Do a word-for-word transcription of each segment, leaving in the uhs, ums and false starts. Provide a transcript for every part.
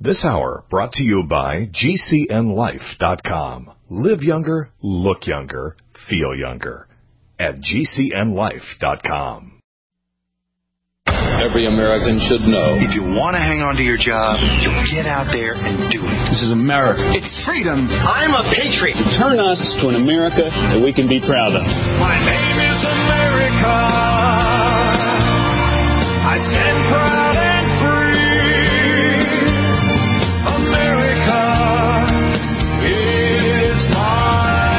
This hour brought to you by G C N life dot com. Live younger, look younger, feel younger at G C N life dot com. Every American should know. If you want to hang on to your job, you get out there and do it. This is America. It's freedom. I'm a patriot. Turn us to an America that we can be proud of. My name is America. I stand proud and free. America is my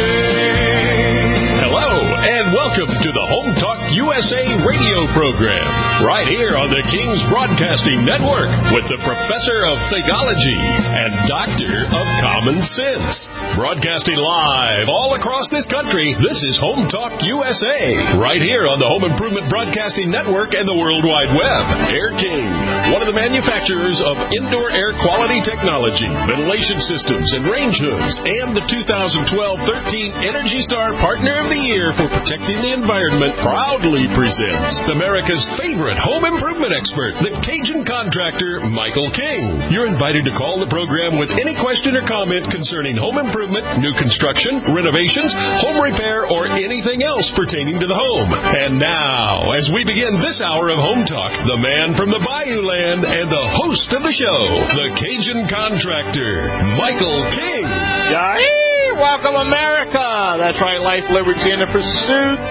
name. Hello, and welcome to the Home Talk U S A radio program, right here on the King's Broadcasting Network with the Professor of Theology and Doctor of Common Sense. Broadcasting live all across this country, this is Home Talk U S A, right here on the Home Improvement Broadcasting Network and the World Wide Web. Air King, one of the manufacturers of indoor air quality technology, ventilation systems, and range hoods, and the two thousand twelve thirteen Energy Star Partner of the Year for protecting the environment, proudly presents America's favorite home improvement expert, the Cajun contractor, Michael King. You're invited to call the program with any question or comment concerning home improvement, new construction, renovations, home repair, or anything else pertaining to the home. And now, as we begin this hour of Home Talk, the man from the Bayou Land and the host of the show, the Cajun contractor, Michael King. Yay! Welcome, America! That's right, life, liberty, and the pursuit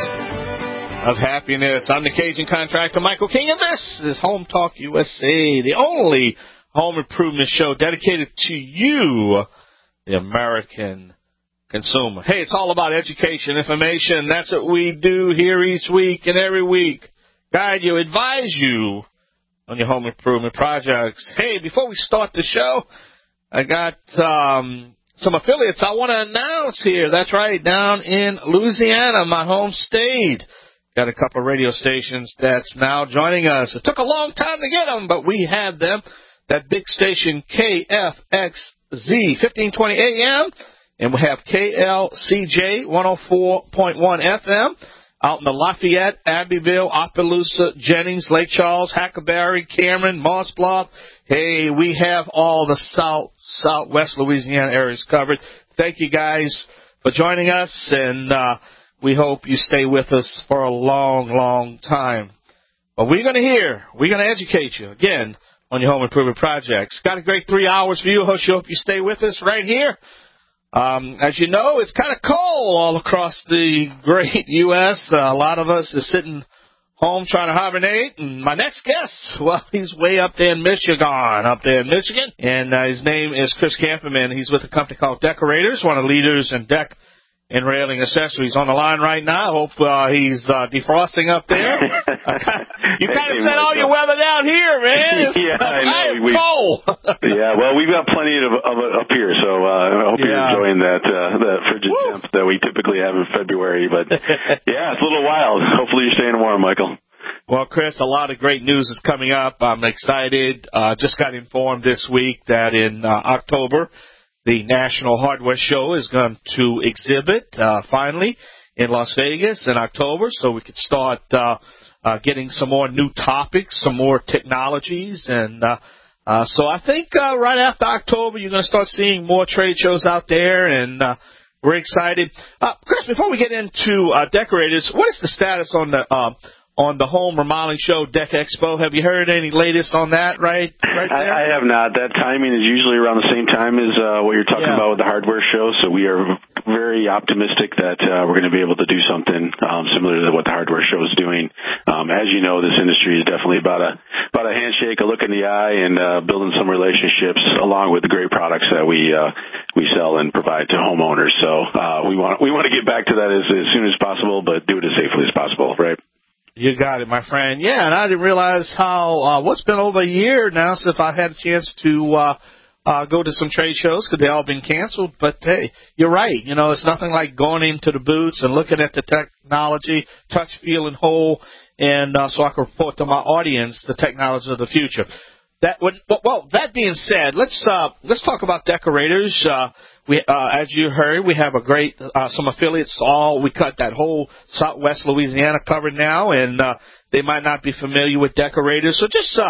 of happiness. I'm the Cajun contractor, Michael King, and this is Home Talk U S A, the only home improvement show dedicated to you, the American consumer. Hey, it's all about education, information. That's what we do here each week and every week. Guide you, advise you on your home improvement projects. Hey, before we start the show, I got um, some affiliates I want to announce here. That's right, down in Louisiana, my home state. Got a couple of radio stations that's now joining us. It took a long time to get them, but we have them. That big station, K F X Z, fifteen twenty A M, and we have K L C J, one oh four point one F M, out in the Lafayette, Abbeville, Opelousas, Jennings, Lake Charles, Hackleberry, Cameron, Moss Bluff. Hey, we have all the south, southwest Louisiana areas covered. Thank you guys for joining us, and uh, we hope you stay with us for a long, long time. But we're going to hear, we're going to educate you, again, on your home improvement projects. Got a great three hours for you. Hope you hope you stay with us right here. Um, as you know, it's kind of cold all across the great U S Uh, a lot of us is sitting home trying to hibernate. And my next guest, well, he's way up there in Michigan, up there in Michigan. And uh, his name is Chris Camperman. He's with a company called Decorators, one of the leaders in deck and railing accessories. On the line right now. I hope uh, he's uh, defrosting up there. You kind of set all your weather down here, man. It's, yeah, uh, I know. I am we, cold. Yeah, well, we've got plenty of, of it up here, so uh, I hope yeah. you're enjoying that uh, that frigid Woo. temp that we typically have in February. But yeah, it's a little wild. Hopefully you're staying warm, Michael. Well, Chris, a lot of great news is coming up. I'm excited. Uh, just got informed this week that in uh, October, the National Hardware Show is going to exhibit, uh, finally, in Las Vegas in October, so we could start uh, uh, getting some more new topics, some more technologies. And uh, uh, so I think uh, right after October, you're going to start seeing more trade shows out there, and uh, we're excited. Uh, Chris, before we get into uh, Decorators, what is the status on the uh, on the home remodeling show, Deck Expo? Have you heard any latest on that, right? right there? I, I have not. That timing is usually around the same time as uh, what you're talking yeah. about with the hardware show, so we are very optimistic that uh, we're going to be able to do something um, similar to what the hardware show is doing. Um, as you know, this industry is definitely about a about a handshake, a look in the eye, and uh, building some relationships along with the great products that we uh, we sell and provide to homeowners. So uh, we want we want to get back to that as, as soon as possible, but do it as safely as possible, right? You got it, my friend. Yeah, and I didn't realize how, uh, what's been over a year now since I had a chance to uh, uh, go to some trade shows because they all been canceled. But, hey, you're right. You know, it's nothing like going into the booths and looking at the technology, touch, feel, and hold, and uh, so I can report to my audience the technology of the future. That would, well, that being said, let's uh, let's talk about Decorators. Uh, we, uh, as you heard, we have a great uh, some affiliates. All we cut that whole Southwest Louisiana covered now, and uh, they might not be familiar with Decorators. So just uh,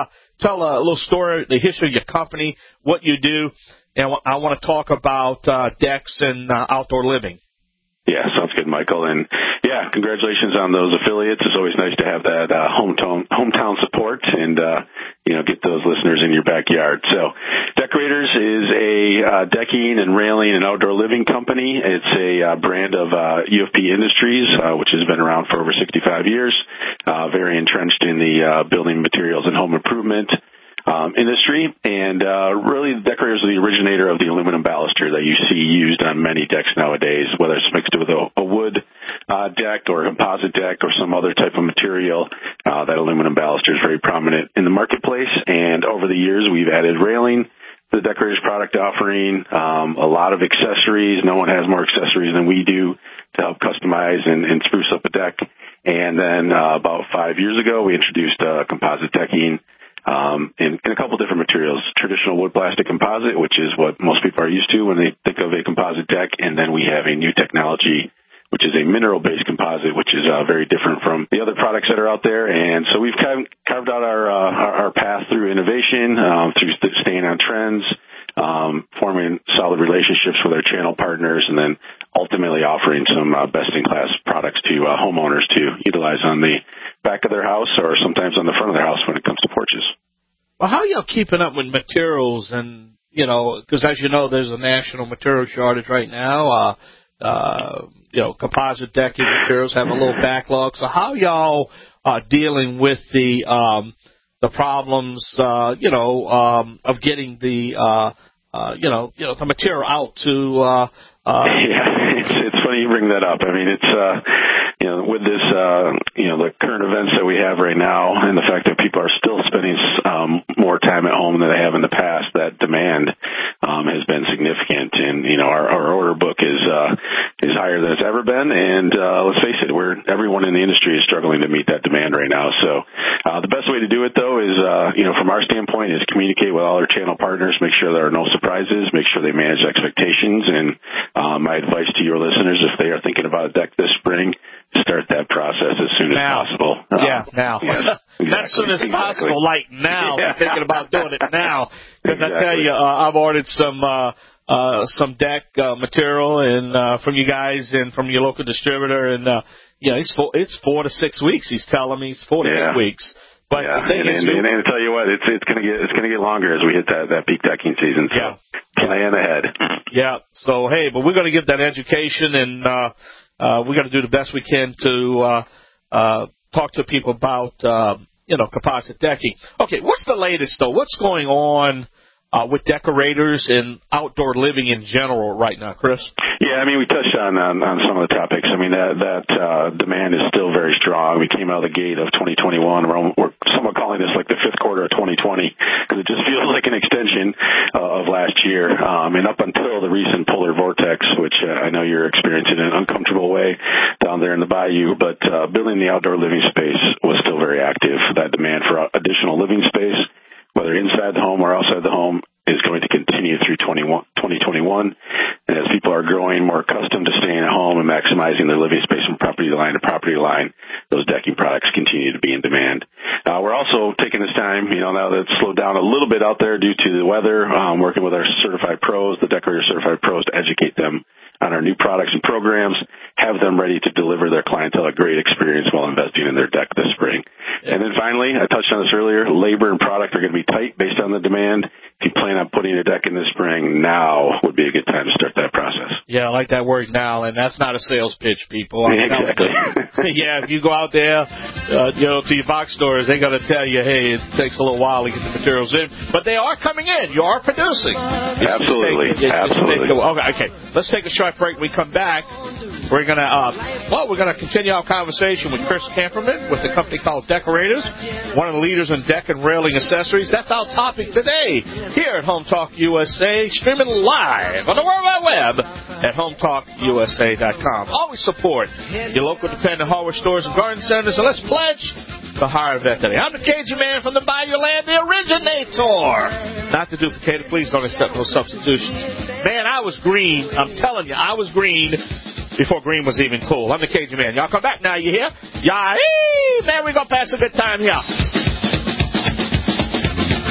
tell a little story, the history of your company, what you do, and I want to talk about uh, decks and uh, outdoor living. Yeah, sounds good, Michael. And yeah, congratulations on those affiliates. It's always nice to have that uh, hometown hometown support and uh, you know get those listeners in your backyard. So, Decorators is a uh, decking and railing and outdoor living company. It's a uh, brand of uh, U F P Industries, uh, which has been around for over sixty-five years. Uh, very entrenched in the uh, building materials and home improvement Um, industry, and uh, really Decorators are the originator of the aluminum baluster that you see used on many decks nowadays, whether it's mixed with a, a wood uh, deck or a composite deck or some other type of material. Uh, that aluminum baluster is very prominent in the marketplace, and over the years we've added railing to the Decorators product offering, um, a lot of accessories. No one has more accessories than we do to help customize and, and spruce up a deck. And then uh, about five years ago we introduced uh, composite decking Um, in, in a couple different materials, traditional wood plastic composite, which is what most people are used to when they think of a composite deck. And then we have a new technology, which is a mineral-based composite, which is uh, very different from the other products that are out there. And so we've kind of carved out our, uh, our, our path through innovation, um, through staying on trends, um, forming solid relationships with our channel partners, and then ultimately offering some uh, best-in-class products to uh, homeowners to utilize on the back of their house or sometimes on the front of their house when it comes to porches. Well, how are y'all keeping up with materials? And, you know, because as you know, there's a national material shortage right now. Uh, uh, you know, composite decking materials have a little backlog. So how y'all uh, dealing with the um, the problems, uh, you know, um, of getting the, uh, uh, you know, you know, the material out to uh, uh, yeah, it's, it's funny you bring that up. I mean, it's, uh, you know, with this, uh, you know, the current events that we have right now and the fact that people are still spending um, more time at home than they have in the past, that demand um, has been significant. And, you know, our, our order book is uh, is higher than it's ever been. And uh, let's face it, we're everyone in the industry is struggling to meet that demand right now. So uh, the best way to do it, though, is, uh, you know, from our standpoint, is communicate with all our channel partners, make sure there are no surprises, make sure they manage expectations. And uh, my advice to your listeners, if they are thinking about a deck this spring, start that process as soon as now. possible. Yeah, um, now. Yes, exactly, Not as soon as exactly. possible, like now. Yeah. I'm thinking about doing it now. Because Exactly. I tell you, uh, I've ordered some uh, uh, some deck uh, material and uh, from you guys and from your local distributor, and uh, you know, it's four, it's four to six weeks. He's telling me it's four to yeah. eight weeks. But yeah, the thing and, is, and, and, and I tell you what, it's it's gonna get it's gonna get longer as we hit that that peak decking season. So yeah. plan ahead. Yeah. So hey, but we're gonna give that education, and uh, uh, we're gonna do the best we can to uh, uh, talk to people about uh, you know composite decking. Okay, what's the latest though? What's going on uh, with Decorators and outdoor living in general right now, Chris? Yeah, I mean, we touched on, on, on some of the topics. I mean, that, that uh, demand is still very strong. We came out of the gate of twenty twenty-one. We're, we're somewhat calling this like the fifth quarter of twenty twenty because it just feels like an extension uh, of last year. Um, and up until the recent polar vortex, which uh, I know you're experiencing in an uncomfortable way down there in the bayou, but uh, building the outdoor living space was still very active. That demand for additional living space, whether inside the home or outside the home, is going to continue through twenty twenty-one. And as people are growing more accustomed to staying at home and maximizing their living space from property line to property line, those decking products continue to be in demand. Uh, we're also taking this time, you know, now that it's slowed down a little bit out there due to the weather, um, working with our certified pros, the Decorator certified pros, to educate them on our new products and programs, have them ready to deliver their clientele a great experience while investing in their deck this spring. Yeah. And then finally, I touched on this earlier, labor and product are going to be tight based on the demand. If you plan on putting a deck in the spring, now would be a good time to start that process. Yeah, I like that word now, and that's not a sales pitch, people. I'm exactly. Yeah, if you go out there, uh, you know, to your box stores, they're going to tell you, hey, it takes a little while to get the materials in, but they are coming in. You are producing. Absolutely, take, absolutely. Take, okay, okay, let's take a short break. We come back. We're gonna, uh, well, we're gonna continue our conversation with Chris Kamperman with a company called Decorators, one of the leaders in deck and railing accessories. That's our topic today here at Home Talk U S A, streaming live on the World Wide Web at home talk U S A dot com. Always support your local independent hardware stores and garden centers, and let's pledge the higher vet today. I'm the Cajun man from the Bayou Land, the originator. Not to duplicate it. Please don't accept no substitutions. Man, I was green. I'm telling you, I was green before green was even cool. I'm the Cajun man. Y'all come back now, you hear? Yeah, man, we're going to pass a good time here.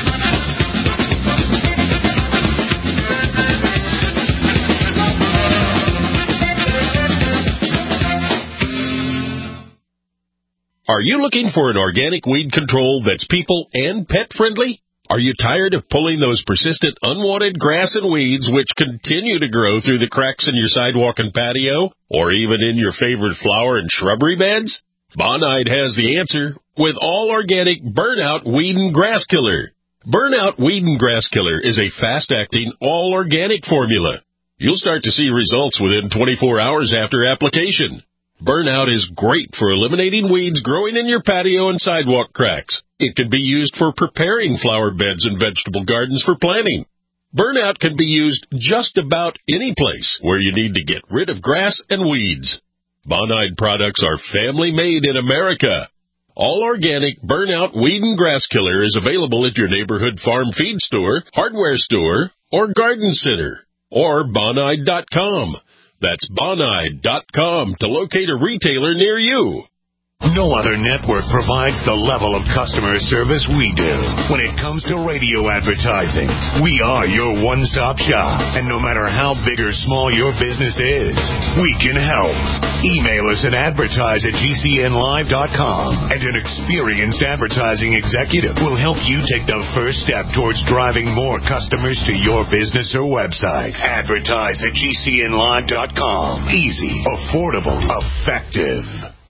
Are you looking for an organic weed control that's people and pet friendly? Are you tired of pulling those persistent unwanted grass and weeds which continue to grow through the cracks in your sidewalk and patio, or even in your favorite flower and shrubbery beds? Bonide has the answer with All Organic Burnout Weed and Grass Killer. Burnout Weed and Grass Killer is a fast-acting, all-organic formula. You'll start to see results within twenty-four hours after application. Burnout is great for eliminating weeds growing in your patio and sidewalk cracks. It can be used for preparing flower beds and vegetable gardens for planting. Burnout can be used just about any place where you need to get rid of grass and weeds. Bonide products are family-made in America. All Organic Burnout Weed and Grass Killer is available at your neighborhood farm feed store, hardware store, or garden center, or Bonide dot com. That's Bonide dot com to locate a retailer near you. No other network provides the level of customer service we do. When it comes to radio advertising, we are your one-stop shop. And no matter how big or small your business is, we can help. Email us at advertise at G C N live dot com, and an experienced advertising executive will help you take the first step towards driving more customers to your business or website. Advertise at G C N live dot com. Easy, affordable, effective.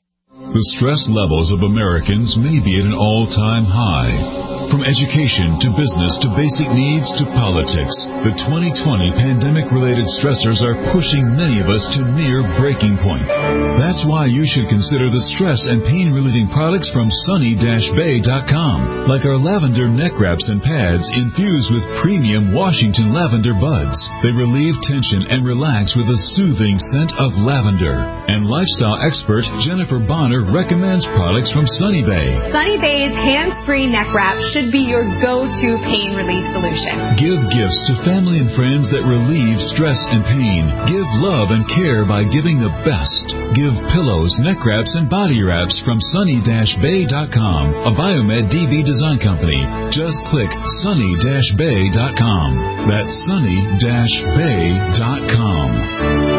The stress levels of Americans may be at an all-time high. From education to business to basic needs to politics, the twenty twenty pandemic-related stressors are pushing many of us to near breaking point. That's why you should consider the stress and pain-relieving products from sunny dash bay dot com, like our lavender neck wraps and pads infused with premium Washington lavender buds. They relieve tension and relax with a soothing scent of lavender. And lifestyle expert Jennifer Bonner recommends products from Sunny Bay. Sunny Bay's hands-free neck wrap should be your go-to pain relief solution. Give gifts to family and friends that relieve stress and pain. Give love and care by giving the best. Give pillows, neck wraps, and body wraps from sunny dash bay dot com, a Biomed D B design company. Just click sunny dash bay dot com. That's sunny dash bay dot com.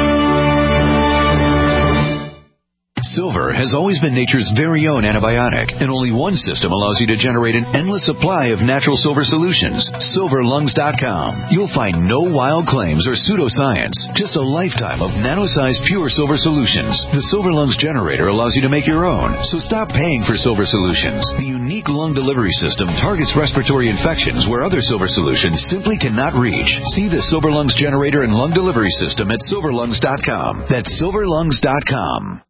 Silver has always been nature's very own antibiotic, and only one system allows you to generate an endless supply of natural silver solutions. silver lungs dot com. You'll find no wild claims or pseudoscience, just a lifetime of nano-sized pure silver solutions. The Silver Lungs generator allows you to make your own, so stop paying for silver solutions. The unique lung delivery system targets respiratory infections where other silver solutions simply cannot reach. See the Silver Lungs generator and lung delivery system at silver lungs dot com. That's silver lungs dot com.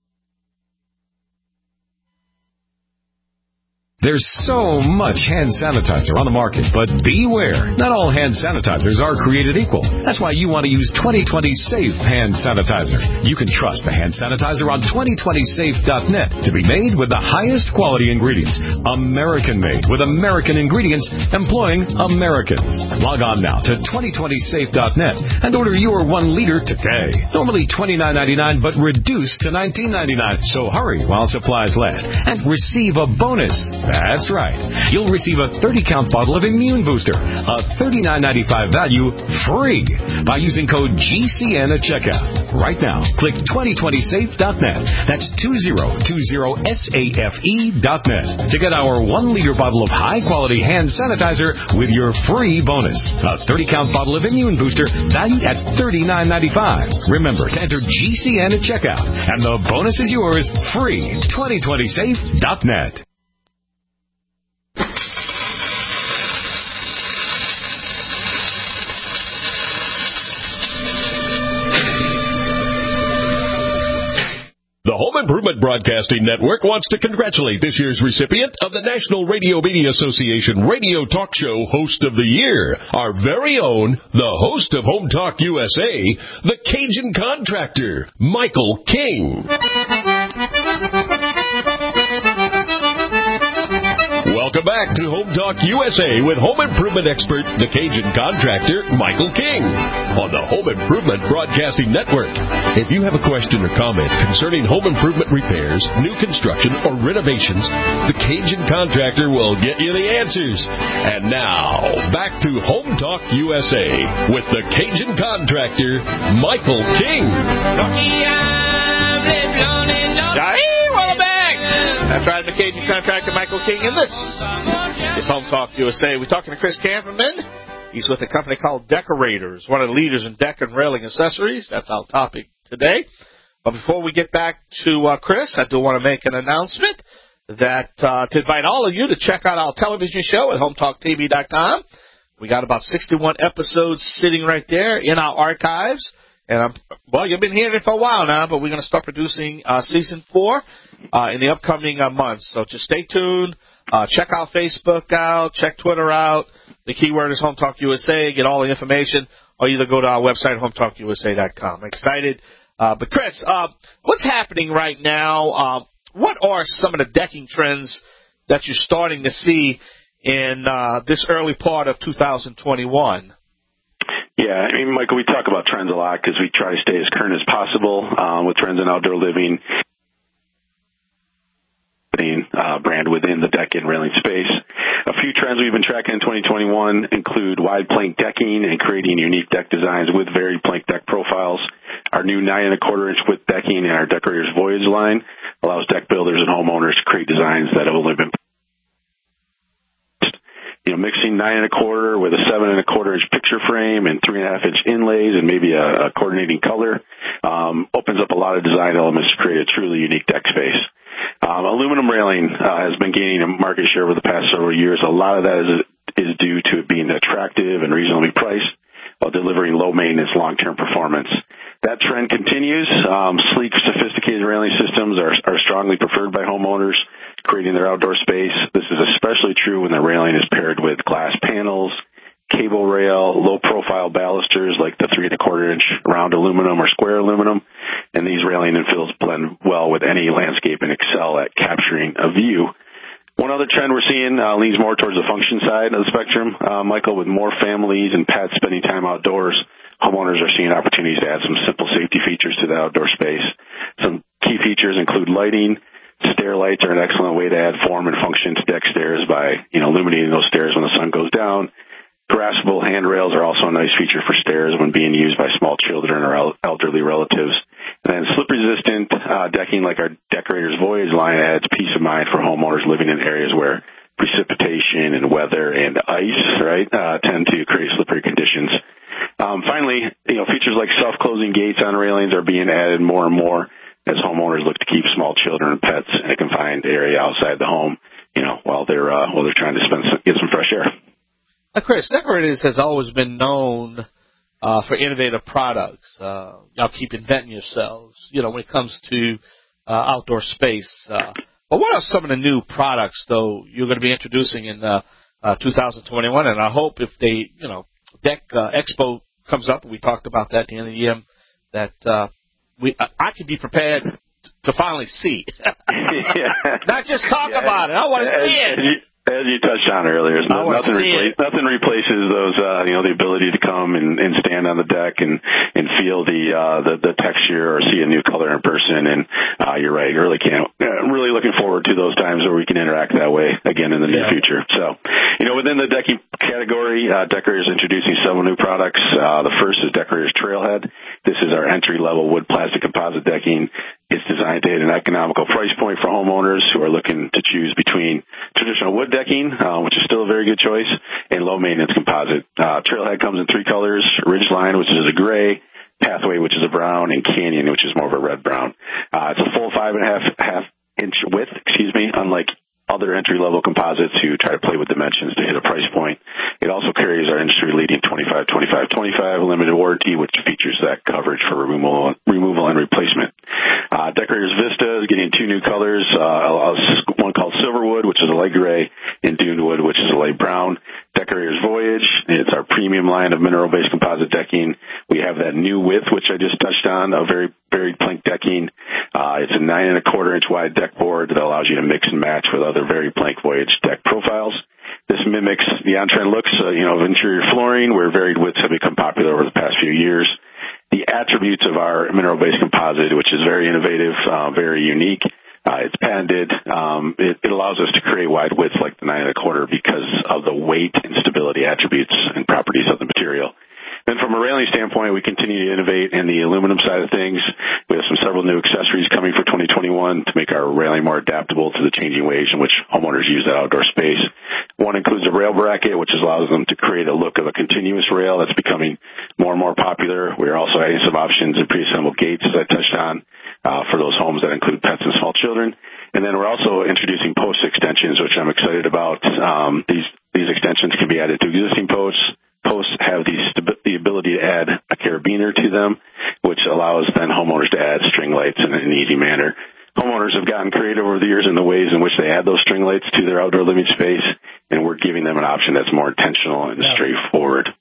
There's so much hand sanitizer on the market, but beware. Not all hand sanitizers are created equal. That's why you want to use twenty twenty Safe Hand Sanitizer. You can trust the hand sanitizer on twenty twenty safe dot net to be made with the highest quality ingredients. American-made with American ingredients employing Americans. Log on now to twenty twenty safe dot net and order your one liter today. Normally twenty-nine ninety-nine, but reduced to nineteen ninety-nine. So hurry while supplies last and receive a bonus. That's right. You'll receive a thirty count bottle of Immune Booster, a thirty-nine ninety-five value, free by using code G C N at checkout. Right now, click twenty twenty safe dot net. That's twenty twenty safe dot net to get our one liter bottle of high-quality hand sanitizer with your free bonus. A thirty count bottle of Immune Booster valued at thirty-nine ninety-five. Remember to enter G C N at checkout, and the bonus is yours free. twenty twenty safe dot net. The Home Improvement Broadcasting Network wants to congratulate this year's recipient of the National Radio Media Association Radio Talk Show Host of the Year, our very own, the host of Home Talk U S A, the Cajun Contractor, Michael King. Welcome back to Home Talk U S A with home improvement expert, the Cajun Contractor, Michael King, on the Home Improvement Broadcasting Network. If you have a question or comment concerning home improvement repairs, new construction, or renovations, the Cajun Contractor will get you the answers. And now, back to Home Talk U S A with the Cajun Contractor, Michael King. Hey, welcome back. That's right, the Cajun contractor Michael King, and this is Home Talk U S A. We're talking to Chris Camperman. He's with a company called Decorators, one of the leaders in deck and railing accessories. That's our topic today. But before we get back to uh, Chris, I do want to make an announcement that uh, to invite all of you to check out our television show at home talk t v dot com. We got about sixty-one episodes sitting right there in our archives. And, I'm, well, you've been hearing it for a while now, but we're going to start producing uh, season four uh, in the upcoming uh, months. So just stay tuned. Uh, check our Facebook out. Check Twitter out. The keyword is Home Talk U S A. Get all the information. Or either go to our website, home talk u s a dot com. I'm excited. Uh, but, Chris, uh, what's happening right now? Uh, what are some of the decking trends that you're starting to see in uh, this early part of two thousand twenty-one? Yeah, I mean, Michael, we talk about trends a lot because we try to stay as current as possible um, with trends in outdoor living, uh, brand within the deck and railing space. A few trends we've been tracking in twenty twenty-one include wide plank decking and creating unique deck designs with varied plank deck profiles. Our new nine and a quarter inch width decking in our Decorators Voyage line allows deck builders and homeowners to create designs that have only been You know, mixing nine and a quarter with a seven and a quarter inch picture frame and three and a half inch inlays and maybe a, a coordinating color um, opens up a lot of design elements to create a truly unique deck space. Um, aluminum railing uh, has been gaining a market share over the past several years. A lot of that is, is due to it being attractive and reasonably priced while delivering low maintenance long-term performance. That trend continues. Um, sleek, sophisticated railing systems are, are strongly preferred by homeowners creating their outdoor space. This is especially true when the railing is paired with glass panels, cable rail, low-profile balusters like the three and a quarter inch round aluminum or square aluminum, and these railing infills blend well with any landscape and excel at capturing a view. One other trend we're seeing uh, leans more towards the function side of the spectrum, uh, Michael, with more families and pets spending time outdoors. Homeowners are seeing opportunities to add some simple safety features to the outdoor space. Some key features include lighting. Stair lights are an excellent way to add form and function to deck stairs by, you know, illuminating those stairs when the sun goes down. Graspable handrails are also a nice feature for stairs when being used by small children or el- elderly relatives. And then slip-resistant uh, decking like our Decorators Voyage line adds peace of mind for homeowners living in areas where precipitation and weather and ice, right, uh, tend to create slippery conditions. Um, finally, you know, features like self-closing gates on railings are being added more and more as homeowners look to keep small children and pets in a confined area outside the home, you know, while they're uh, while they're trying to spend some, get some fresh air. Now, Chris, Decorators has always been known uh, for innovative products. Uh, y'all keep inventing yourselves, you know, when it comes to uh, outdoor space. Uh, but what are some of the new products, though, you're going to be introducing in uh, uh, two thousand twenty-one? And I hope if they, you know, Deck uh, Expo comes up, we talked about that at the end of the year, that uh, we I, I can be prepared to finally see. Yeah. Not just talk yeah. about it. I want to see it. As you touched on earlier, no, nothing, repla- nothing replaces those, uh, you know, the ability to come and, and stand on the deck and, and feel the, uh, the, the texture or see a new color in person. And, uh, you're right. You really can't, uh, I'm really looking forward to those times where we can interact that way again in the near yeah. future. So, you know, within the decking category, uh, Decorators introducing several new products. Uh, the first is Decorators Trailhead. This is our entry level wood plastic composite decking. It's designed to hit an economical price point for homeowners who are looking to choose between traditional wood decking, uh, which is still a very good choice, and low-maintenance composite. Uh, Trailhead comes in three colors, Ridgeline, which is a gray, Pathway, which is a brown, and Canyon, which is more of a red-brown. Uh, it's a full five and a half, half inch width, excuse me, unlike other entry-level composites who try to play with dimensions to hit a price point. It also carries our industry-leading twenty-five twenty-five twenty-five limited warranty, which features that coverage for removal, removal and replacement. Uh, Decorators Vista is getting two new colors, uh, one called Silverwood, which is a light gray, and Dunewood, which is a light brown. Decorators Voyage, it's our premium line of mineral-based composite decking. We have that new width, which I just touched on, a very varied plank decking. Uh, it's a nine and a quarter inch wide deck board that allows you to mix and match with other very plank Voyage deck profiles. This mimics the on-trend looks, uh, you know, of interior flooring, where varied widths have become popular over the past few years. The attributes of our mineral-based composite, which is very innovative, uh, very unique. Uh, it's patented. Um, it, it allows us to create wide widths like the nine and a quarter because of the weight and stability attributes and properties of the material. Then from a railing railing standpoint, we continue to innovate in the aluminum side of things. We have some several new accessories coming for twenty twenty-one to make our railing more adaptable to the changing ways in which homeowners use that outdoor space. One includes a rail bracket, which allows them to create a look of a continuous rail that's becoming more and more popular. We're also adding some options in pre-assembled gates, as I touched on, uh, for those homes that include pets and small children. And then we're also introducing post extensions, which I'm excited about. Um, these, these extensions can be added to existing posts. Posts have the, the ability to add a carabiner to them, which allows then homeowners to add string lights in an easy manner. Homeowners have gotten creative over the years in the ways in which they add those string lights to their outdoor living space, and we're giving them an option that's more intentional and yeah. straightforward.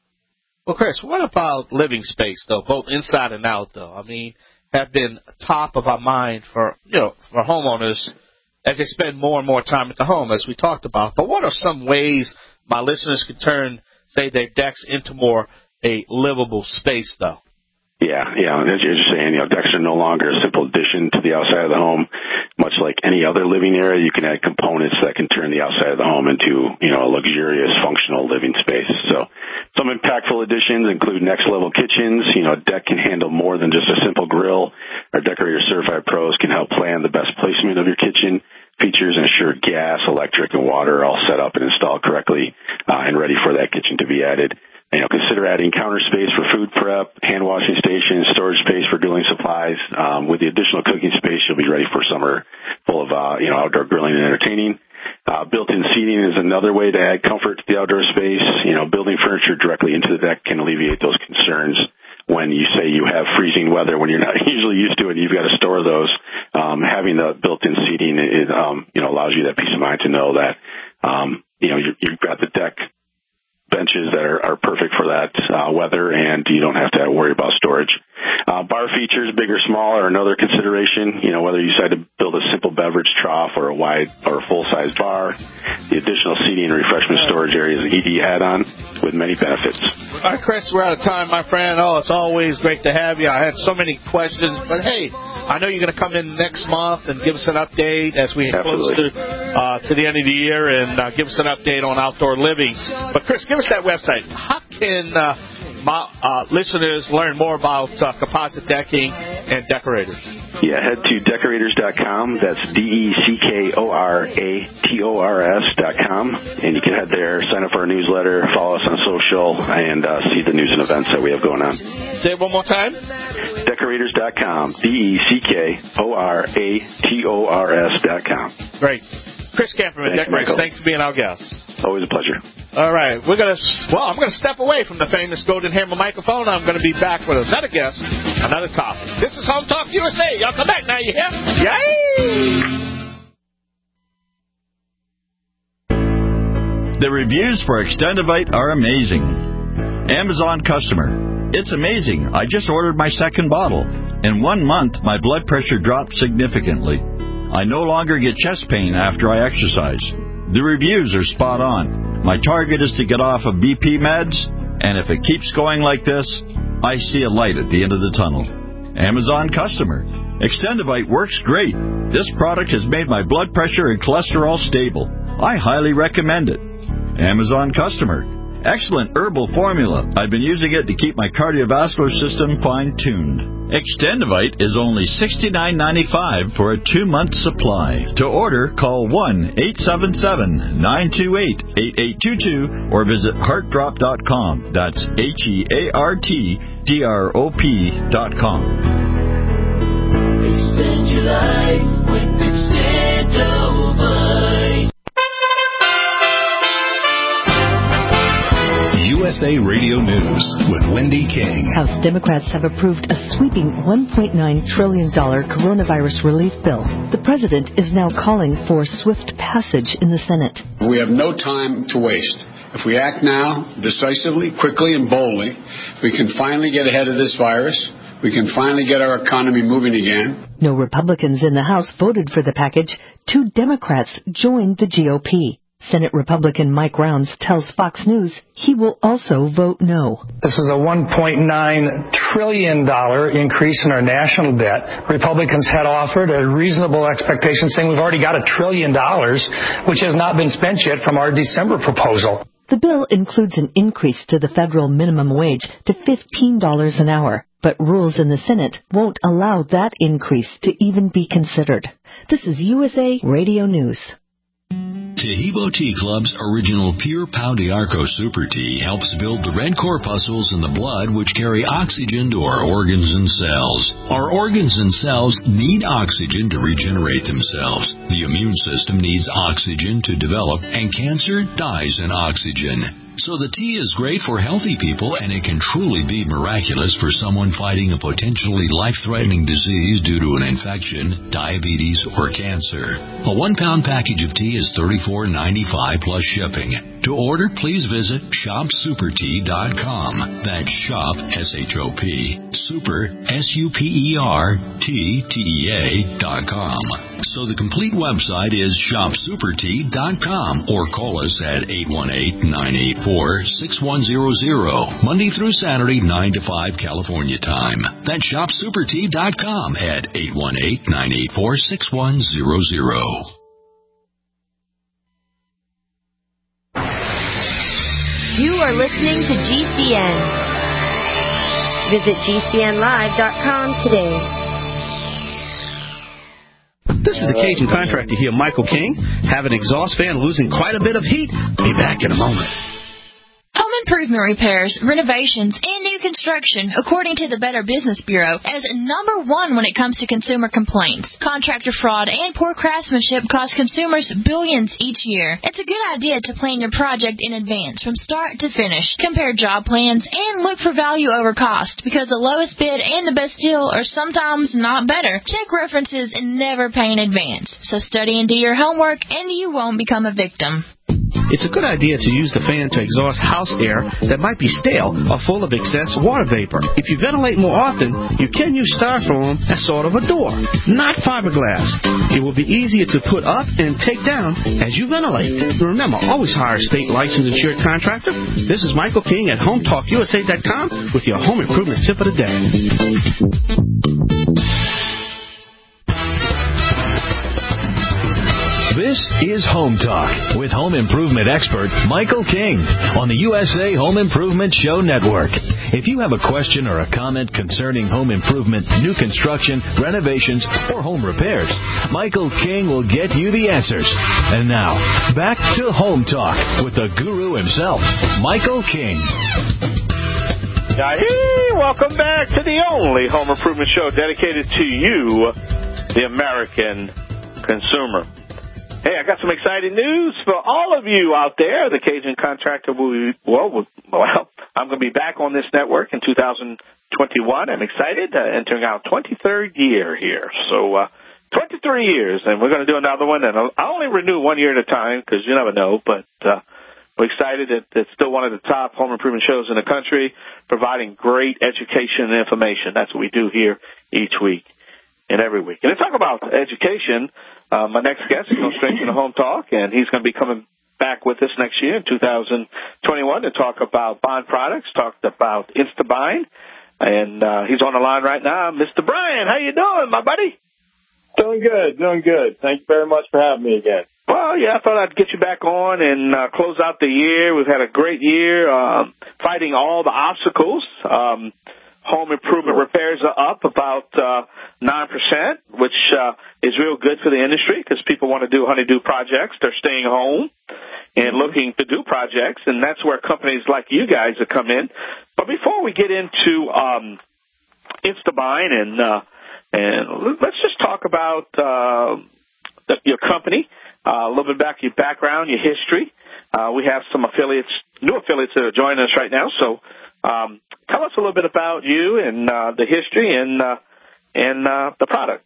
Well, Chris, what about living space, though, both inside and out, though? I mean, have been top of our mind for, you know, for homeowners as they spend more and more time at the home, as we talked about. But what are some ways my listeners can turn, say, their decks into more a livable space, though? Yeah, yeah. As you're just saying, you know, decks are no longer a simple addition to the outside of the home. Much like any other living area, you can add components that can turn the outside of the home into, you know, a luxurious, functional living space. So some impactful additions include next-level kitchens. You know, a deck can handle more than just a simple grill. Our Decorator Certified Pros can help plan the best placement of your kitchen. Features ensure gas, electric, and water are all set up and installed correctly uh, and ready for that kitchen to be added. You know, consider adding counter space for food prep, hand washing stations, storage space for grilling supplies. Um, with the additional cooking space, you'll be ready for summer full of, uh, you know, outdoor grilling and entertaining. Uh, built-in seating is another way to add comfort to the outdoor space. You know, building furniture directly into the deck can alleviate those concerns when you say you have freezing weather when you're not usually used to it and you've got to store those. Um, having the built-in seating, it, um, you know, allows you that peace of mind to know that, um, you know, you, you've got the deck benches that are, are perfect for that uh, weather, and you don't have to worry about storage. Uh, bar features, big or small, are another consideration. You know, whether you decide to build a simple beverage trough or a wide or a full-size bar, the additional seating and refreshment storage area is an easy add-on with many benefits. All right, Chris, we're out of time, my friend. Oh, it's always great to have you. I had so many questions, but hey, I know you're going to come in next month and give us an update as we close to, uh, to the end of the year and uh, give us an update on outdoor living. But, Chris, give us that website. How can uh, my uh, listeners learn more about uh, composite decking and decorators? Yeah, head to decorators dot com. That's D E C K O R A T O R S dot com. And you can head there, sign up for our newsletter, follow us on social, and uh, see the news and events that we have going on. Say it one more time. decorators dot com. D E C K O R A T O R S dot com. Great. Chris Kamperman, Decorators, thanks for being our guest. Always a pleasure. All right, we're gonna. Well, I'm gonna step away from the famous golden hammer microphone. I'm gonna be back with another guest, another topic. This is Home Talk U S A. Y'all come back now. You hear? Yay! The reviews for Extendivite are amazing. Amazon customer. It's amazing. I just ordered my second bottle. In one month, my blood pressure dropped significantly. I no longer get chest pain after I exercise. The reviews are spot on. My target is to get off of B P meds, and if it keeps going like this, I see a light at the end of the tunnel. Amazon customer. Extendivite works great. This product has made my blood pressure and cholesterol stable. I highly recommend it. Amazon customer. Excellent herbal formula. I've been using it to keep my cardiovascular system fine-tuned. Extendivite is only sixty-nine ninety-five for a two-month supply. To order, call one eight seven seven, nine two eight, eight eight two two or visit heart drop dot com. That's H E A R T D R O P dot com. Extend your life with Extendivite. U S A Radio News with Wendy King. House Democrats have approved a sweeping one point nine trillion dollars coronavirus relief bill. The president is now calling for swift passage in the Senate. We have no time to waste. If we act now, decisively, quickly, and boldly, we can finally get ahead of this virus. We can finally get our economy moving again. No Republicans in the House voted for the package. Two Democrats joined the G O P. Senate Republican Mike Rounds tells Fox News he will also vote no. This is a one point nine trillion dollars increase in our national debt. Republicans had offered a reasonable expectation saying we've already got a trillion dollars, which has not been spent yet from our December proposal. The bill includes an increase to the federal minimum wage to fifteen dollars an hour, but rules in the Senate won't allow that increase to even be considered. This is U S A Radio News. Tahibo Tea Club's original Pure Pau d'Arco Super Tea helps build the red corpuscles in the blood which carry oxygen to our organs and cells. Our organs and cells need oxygen to regenerate themselves. The immune system needs oxygen to develop, and cancer dies in oxygen. So the tea is great for healthy people, and it can truly be miraculous for someone fighting a potentially life-threatening disease due to an infection, diabetes, or cancer. A one-pound package of tea is thirty-four ninety-five plus shipping. To order, please visit shop super tea dot com. That's shop, S H O P, super, S U P E R, T, T E A dot com. So the complete website is shop super tea dot com, or call us at eight one eight, nine eight four, six one zero zero, Monday through Saturday, nine to five California time. That's shop super tea dot com at eight one eight, nine eight four, six one zero zero. You are listening to G C N. Visit G C N live dot com today. This is the Cajun Contractor here, Michael King. Have an exhaust fan losing quite a bit of heat? Be back in a moment. Home improvement repairs, renovations, and new construction, according to the Better Business Bureau, as number one when it comes to consumer complaints. Contractor fraud and poor craftsmanship cost consumers billions each year. It's a good idea to plan your project in advance from start to finish. Compare job plans and look for value over cost, because the lowest bid and the best deal are sometimes not better. Check references and never pay in advance. So study and do your homework, and you won't become a victim. It's a good idea to use the fan to exhaust house air that might be stale or full of excess water vapor. If you ventilate more often, you can use styrofoam as sort of a door, not fiberglass. It will be easier to put up and take down as you ventilate. Remember, always hire a state licensed insured contractor. This is Michael King at home talk U S A dot com with your home improvement tip of the day. This is Home Talk with home improvement expert Michael King on the U S A Home Improvement Show Network. If you have a question or a comment concerning home improvement, new construction, renovations, or home repairs, Michael King will get you the answers. And now, back to Home Talk with the guru himself, Michael King. Hey, welcome back to the only home improvement show dedicated to you, the American consumer. Hey, I got some exciting news for all of you out there. The Cajun Contractor will be, well, well, I'm going to be back on this network in two thousand twenty-one. I'm excited, uh, entering our twenty-third year here. So, uh, twenty-three years, and we're going to do another one. And I only renew one year at a time because you never know, but uh, we're excited that it's still one of the top home improvement shows in the country, providing great education and information. That's what we do here each week and every week. And to talk about education, Uh, my next guest is going straight to the Home Talk, and he's going to be coming back with us next year in two thousand twenty-one to talk about bond products, talk about InstaBind, and uh, he's on the line right now. Mister Brian, how you doing, my buddy? Doing good, doing good. Thank you very much for having me again. Well, yeah, I thought I'd get you back on and uh, close out the year. We've had a great year um, fighting all the obstacles. Um Home improvement repairs are up about uh, nine percent, which uh, is real good for the industry because people want to do honeydew projects. They're staying home and looking to do projects, and that's where companies like you guys have come in. But before we get into um, InstaBind, and, uh, and let's just talk about uh, the, your company, uh, a little bit about your background, your history. Uh, we have some affiliates, new affiliates that are joining us right now, so Um, tell us a little bit about you and uh, the history and uh, and uh, the product.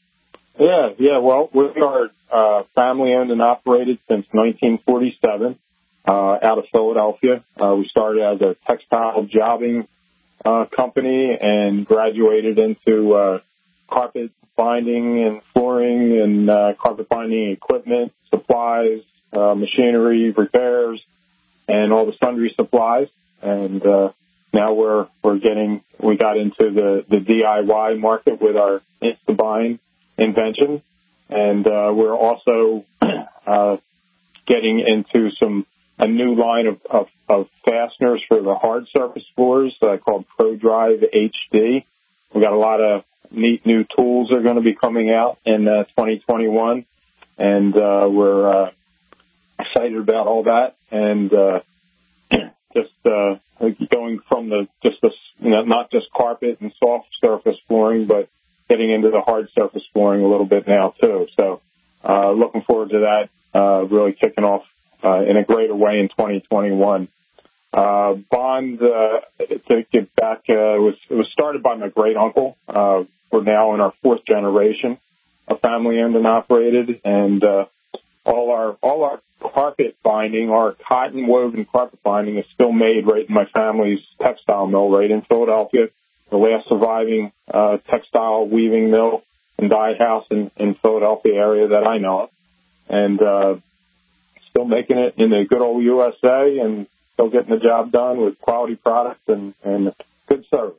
Yeah, yeah. Well, we are uh, family-owned and operated since nineteen forty-seven uh, out of Philadelphia. Uh, we started as a textile jobbing uh, company and graduated into uh, carpet binding and flooring and uh, carpet binding equipment, supplies, uh, machinery, repairs, and all the sundry supplies. And uh, now we're we're getting we got into the, the D I Y market with our InstaBind invention, and uh, we're also uh, getting into some a new line of, of, of fasteners for the hard surface floors uh, called ProDrive H D. We got a lot of neat new tools that are going to be coming out in uh, twenty twenty-one, and uh, we're uh, excited about all that. And uh, just uh, going from the just the you know not just carpet and soft surface flooring, but getting into the hard surface flooring a little bit now too. So uh, looking forward to that. Uh, really kicking off uh, in a greater way in twenty twenty-one. Uh, Bond, uh, to get back, uh, was, it was started by my great uncle. Uh, we're now in our fourth generation of family owned and operated, and, uh, all our, all our carpet binding, our cotton woven carpet binding is still made right in my family's textile mill right in Philadelphia, the last surviving, uh, textile weaving mill and dye house in, in Philadelphia area that I know of. And, uh, still making it in the good old U S A and still getting the job done with quality products and, and good service.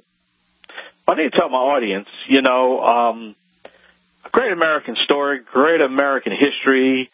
I need to tell my audience, you know, um, a great American story, great American history.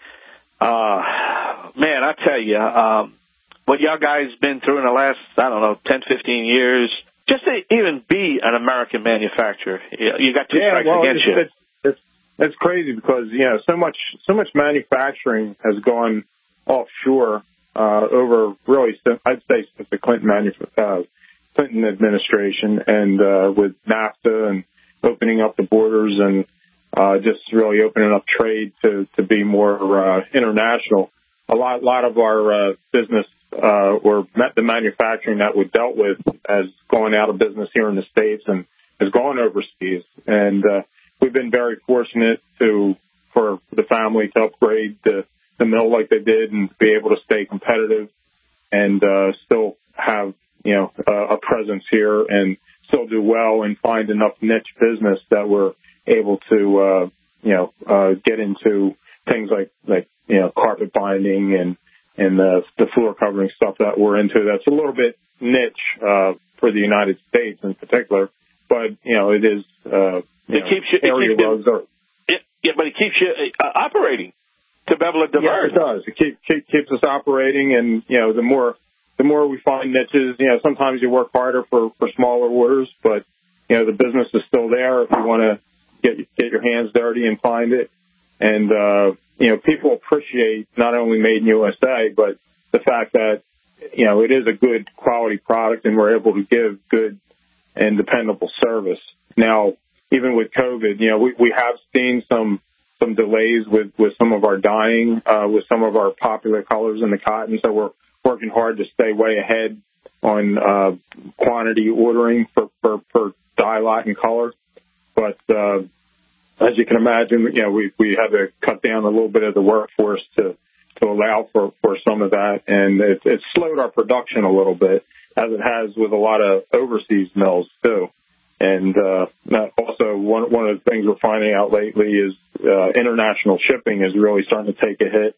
Uh, man, I tell you, um, what y'all guys been through in the last, I don't know, ten, fifteen years, just to even be an American manufacturer. You got two yeah, strikes well, against it's, you. It's, it's, it's crazy because, you know, so much, so much manufacturing has gone offshore. Uh, over really, I'd say since the Clinton manuf- uh, Clinton administration, and uh, with NAFTA and opening up the borders and uh, just really opening up trade to to be more uh, international. A lot, lot of our uh, business uh, or the manufacturing that we dealt with has gone out of business here in the States and has gone overseas. And uh, we've been very fortunate to for the family to upgrade the the mill like they did and be able to stay competitive and uh, still have, you know, uh, a presence here and still do well and find enough niche business that we're able to, uh, you know, uh, get into things like, like, you know, carpet binding and, and the, the floor covering stuff that we're into. That's a little bit niche, uh, for the United States in particular, but, you know, it is, uh, you it know, keeps you, area it keeps rugs are. Yeah, yeah, but it keeps you uh, operating. To be able to divert. Yeah, it does. It keep, keep, keeps us operating, and you know, the more the more we find niches, you know, sometimes you work harder for, for smaller orders, but you know, the business is still there if you want to get get your hands dirty and find it. And uh, you know, people appreciate not only made in U S A, but the fact that you know it is a good quality product, and we're able to give good and dependable service. Now, even with COVID, you know, we, we have seen some. some delays with, with some of our dyeing, uh, with some of our popular colors in the cotton. So we're working hard to stay way ahead on, uh, quantity ordering for, for, for dye lot and color. But, uh, as you can imagine, you know, we, we had to cut down a little bit of the workforce to, to allow for, for some of that. And it, it slowed our production a little bit, as it has with a lot of overseas mills too. And uh, also, one one of the things we're finding out lately is uh, international shipping is really starting to take a hit,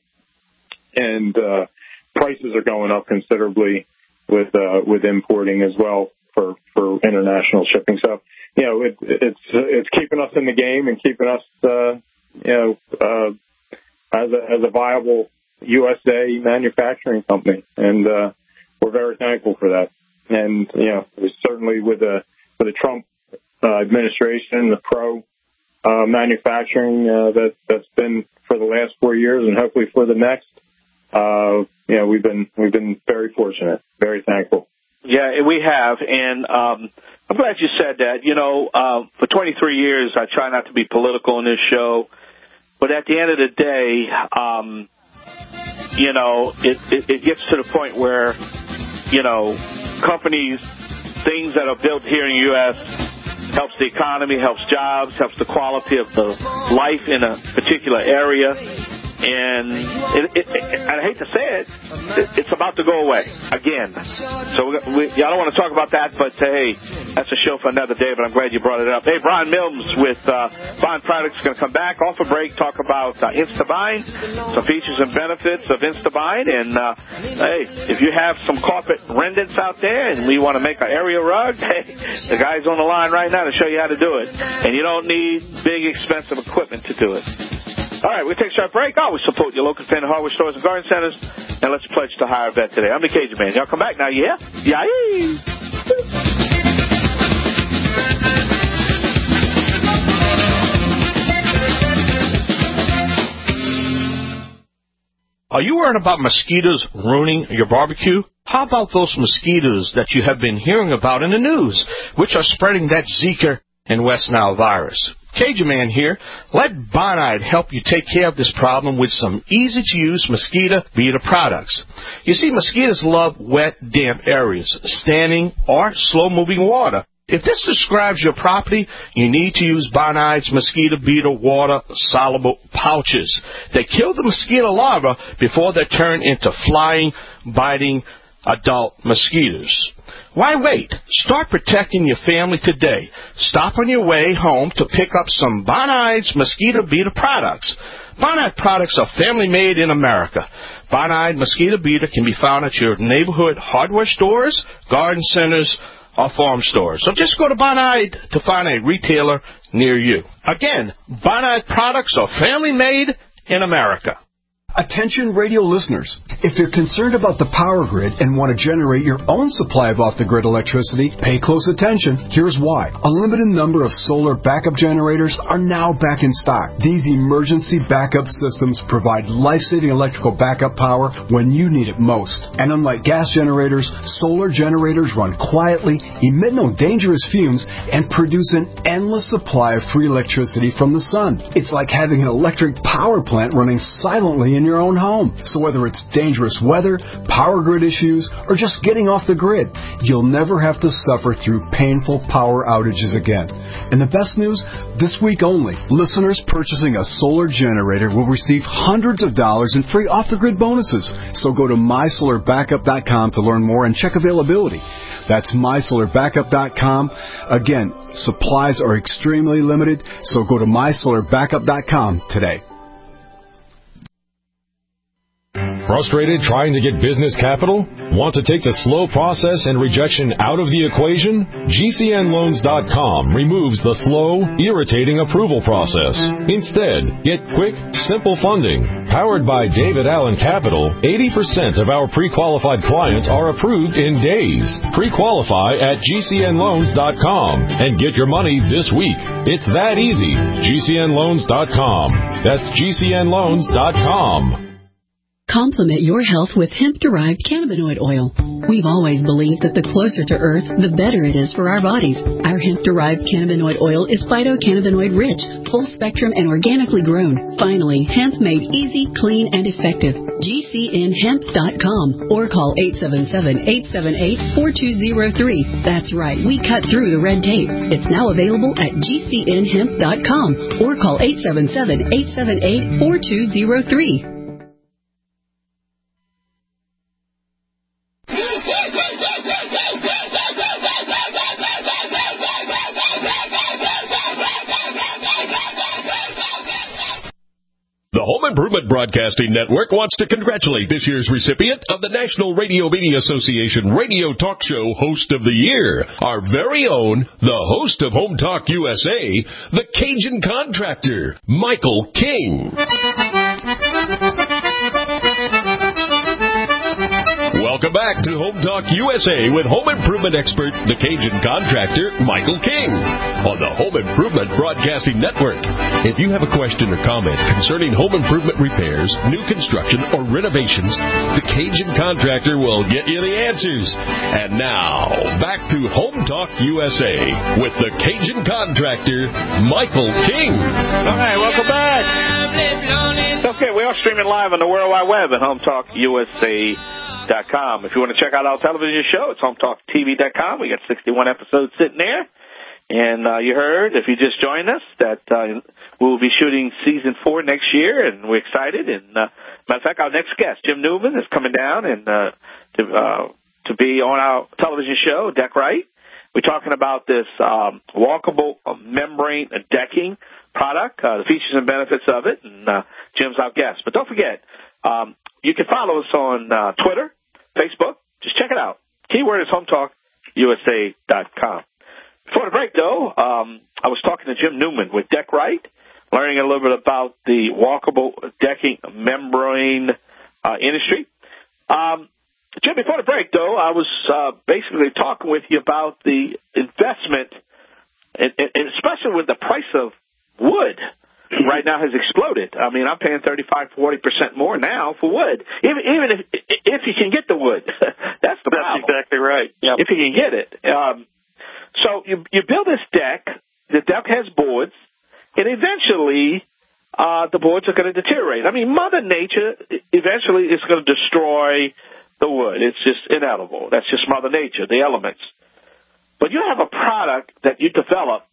and uh, prices are going up considerably with uh, with importing as well for, for international shipping. So, you know, it, it's it's keeping us in the game and keeping us, uh, you know, uh, as a as a viable U S A manufacturing company, and uh, we're very thankful for that. And you know, certainly with the with the Trump Uh, administration, the pro uh, manufacturing uh, that that's been for the last four years, and hopefully for the next. Uh, you know, we've been we've been very fortunate, very thankful. Yeah, we have, and um, I'm glad you said that. You know, uh, for twenty-three years, I try not to be political in this show, but at the end of the day, um, you know, it, it, it gets to the point where, you know, companies, things that are built here in the U S helps the economy, helps jobs, helps the quality of the life in a particular area. And it, it, it, I hate to say it, it, it's about to go away again. So we, we, I don't want to talk about that, but uh, hey, that's a show for another day, but I'm glad you brought it up. Hey, Brian Mills with uh, Bond Products is going to come back off a break, talk about uh, Instabind, some features and benefits of Instabind. And, uh, hey, if you have some carpet rendants out there and we want to make an area rug, hey, the guy's on the line right now to show you how to do it. And you don't need big, expensive equipment to do it. All right, we take a short break. Always support your local independent hardware stores and garden centers. And let's pledge to hire a vet today. I'm the Cajun Man. Y'all come back now, yeah? Yeah. Are you worried about mosquitoes ruining your barbecue? How about those mosquitoes that you have been hearing about in the news, which are spreading that Zika and West Nile virus? Cajun Man here. Let Bonide help you take care of this problem with some easy-to-use mosquito beater products. You see, mosquitoes love wet, damp areas, standing or slow-moving water. If this describes your property, you need to use Bonide's mosquito beater water soluble pouches. They kill the mosquito larvae before they turn into flying, biting adult mosquitoes. Why wait? Start protecting your family today. Stop on your way home to pick up some Bonide's mosquito beater products. Bonide products are family-made in America. Bonide mosquito beater can be found at your neighborhood hardware stores, garden centers, or farm stores. So just go to Bonide to find a retailer near you. Again, Bonide products are family-made in America. Attention radio listeners, if you're concerned about the power grid and want to generate your own supply of off-the-grid electricity, pay close attention. Here's why. A limited number of solar backup generators are now back in stock. These emergency backup systems provide life-saving electrical backup power when you need it most. And unlike gas generators, solar generators run quietly, emit no dangerous fumes, and produce an endless supply of free electricity from the sun. It's like having an electric power plant running silently in your own home. So whether it's dangerous weather, power grid issues, or just getting off the grid, you'll never have to suffer through painful power outages again. And the best news, this week only, listeners purchasing a solar generator will receive hundreds of dollars in free off-the-grid bonuses. So go to my solar backup dot com to learn more and check availability. That's my solar backup dot com. Again, supplies are extremely limited, so go to my solar backup dot com today. Frustrated trying to get business capital? Want to take the slow process and rejection out of the equation? G C N loans dot com removes the slow, irritating approval process. Instead, get quick, simple funding. Powered by David Allen Capital, eighty percent of our pre-qualified clients are approved in days. Pre-qualify at G C N loans dot com and get your money this week. It's that easy. G C N loans dot com. That's G C N loans dot com. Complement your health with hemp-derived cannabinoid oil. We've always believed that the closer to Earth, the better it is for our bodies. Our hemp-derived cannabinoid oil is phytocannabinoid-rich, full-spectrum, and organically grown. Finally, hemp made easy, clean, and effective. G C N hemp dot com or call eight seven seven, eight seven eight, four two zero three. That's right, we cut through the red tape. It's now available at G C N hemp dot com or call eight seven seven, eight seven eight, four two zero three. The Home Improvement Broadcasting Network wants to congratulate this year's recipient of the National Radio Media Association Radio Talk Show Host of the Year, our very own, the host of Home Talk U S A, the Cajun Contractor, Michael King. Welcome back to Home Talk U S A with home improvement expert, the Cajun Contractor, Michael King, on the Home Improvement Broadcasting Network. If you have a question or comment concerning home improvement repairs, new construction, or renovations, the Cajun Contractor will get you the answers. And now, back to Home Talk U S A with the Cajun Contractor, Michael King. All right, welcome back. Okay, we are streaming live on the World Wide Web at home talk U S A dot com. If you want to check out our television show, it's home talk T V dot com. We got sixty-one episodes sitting there. And uh, you heard, if you just joined us, that uh, we'll be shooting season four next year, and we're excited. And uh, matter of fact, our next guest, Jim Newman, is coming down and uh, to uh, to be on our television show, Deck Right. We're talking about this um, walkable uh, membrane decking product, uh, the features and benefits of it, and uh, Jim's our guest. But don't forget, um, you can follow us on uh, Twitter, Facebook. Just check it out. Keyword is home talk U S A dot com. Before the break, though, um, I was talking to Jim Newman with Deck Right. learning a little bit about the walkable decking membrane uh, industry. Um, Jim, before the break, though, I was uh, basically talking with you about the investment, and, and especially with the price of wood right now has exploded. I mean, I'm paying thirty-five, forty percent more now for wood, even, even if if you can get the wood. That's the problem. That's exactly right. Yep. If you can get it. Um, so you you build this deck. The deck has boards, and eventually uh, the boards are going to deteriorate. I mean, Mother Nature eventually is going to destroy the wood. It's just inevitable. That's just Mother Nature, the elements. But you have a product that you develop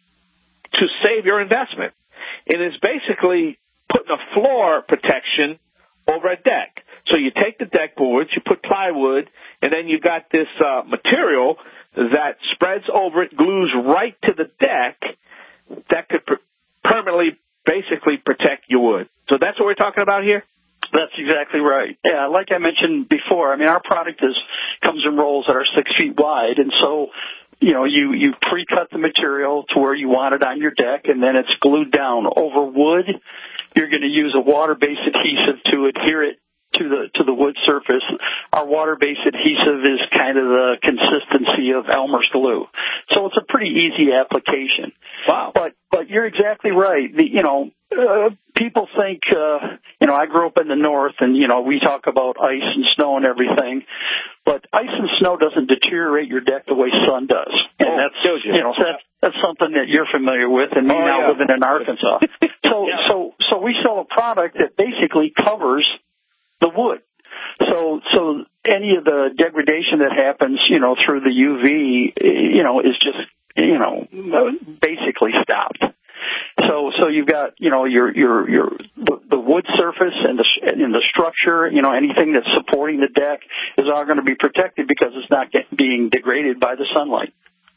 to save your investment. It is basically putting a floor protection over a deck. So you take the deck boards, you put plywood, and then you got this uh, material that spreads over it, glues right to the deck that could per- permanently basically protect your wood. So that's what we're talking about here? That's exactly right. Yeah, like I mentioned before, I mean, our product is comes in rolls that are six feet wide, and so, you know, you, you pre-cut the material to where you want it on your deck, and then it's glued down. Over wood, you're going to use a water-based adhesive to adhere it to the to the wood surface. Our water-based adhesive is kind of the consistency of Elmer's glue, so it's a pretty easy application. Wow! But but you're exactly right. The, you know, uh, people think uh, you know I grew up in the north, and you know we talk about ice and snow and everything, but ice and snow doesn't deteriorate your deck the way sun does, and oh, that's you. you know that's that's something that you're familiar with, and me oh, now yeah. living in Arkansas. so yeah. so so we sell a product that basically covers the wood. So, so any of the degradation that happens, you know, through the U V, you know, is just, you know, basically stopped. So, so you've got, you know, your, your, your, the, the wood surface and the, and the structure, you know, anything that's supporting the deck is all going to be protected because it's not get, being degraded by the sunlight.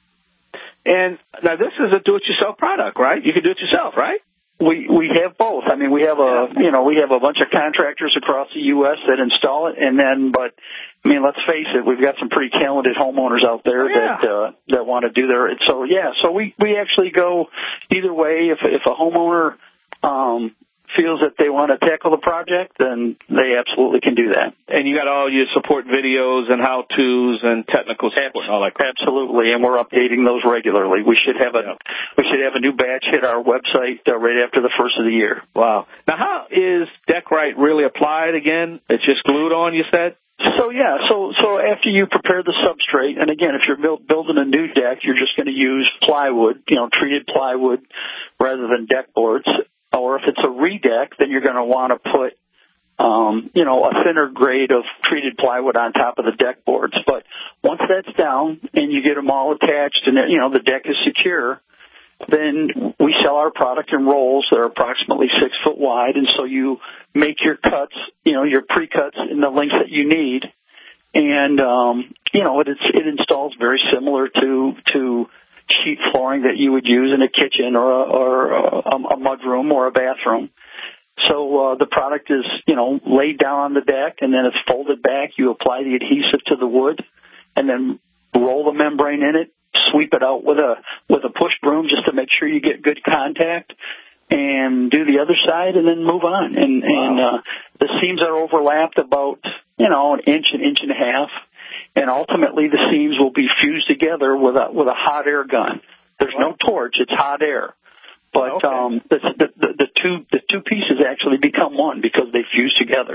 And now this is a do-it-yourself product, right? You can do it yourself, right? We we have both. I mean, we have a you know we have a bunch of contractors across the U S that install it, and then but I mean, let's face it, we've got some pretty talented homeowners out there oh, yeah. that uh, that want to do their. So yeah, so we we actually go either way. If if a homeowner um, feels that they want to tackle the project, then they absolutely can do that. And you got all your support videos and how-tos and technical support and all that crap. Absolutely, and we're updating those regularly. We should have a yeah. we should have a new batch hit our website uh, right after the first of the year. Wow. Now, how is Deckrite really applied again? It's just glued on, you said? So, yeah, so so after you prepare the substrate, and again, if you're build, building a new deck, you're just going to use plywood, you know, treated plywood rather than deck boards. Or if it's a redeck, then you're going to want to put, um, you know, a thinner grade of treated plywood on top of the deck boards. But once that's down and you get them all attached and, you know, the deck is secure, then we sell our product in rolls that are approximately six foot wide. And so you make your cuts, you know, your pre-cuts in the length that you need. And, um, you know, it, it's, it installs very similar to, to, sheet flooring that you would use in a kitchen or a, or a, a mudroom or a bathroom. So uh, the product is, you know, laid down on the deck, and then it's folded back. You apply the adhesive to the wood, and then roll the membrane in it, sweep it out with a with a push broom just to make sure you get good contact, and do the other side, and then move on. And, wow. and uh, the seams are overlapped about, you know, an inch, an inch and a half. And ultimately, the seams will be fused together with a with a hot air gun. There's no torch; it's hot air. But okay. um, the, the, the, the two the two pieces actually become one because they fuse together.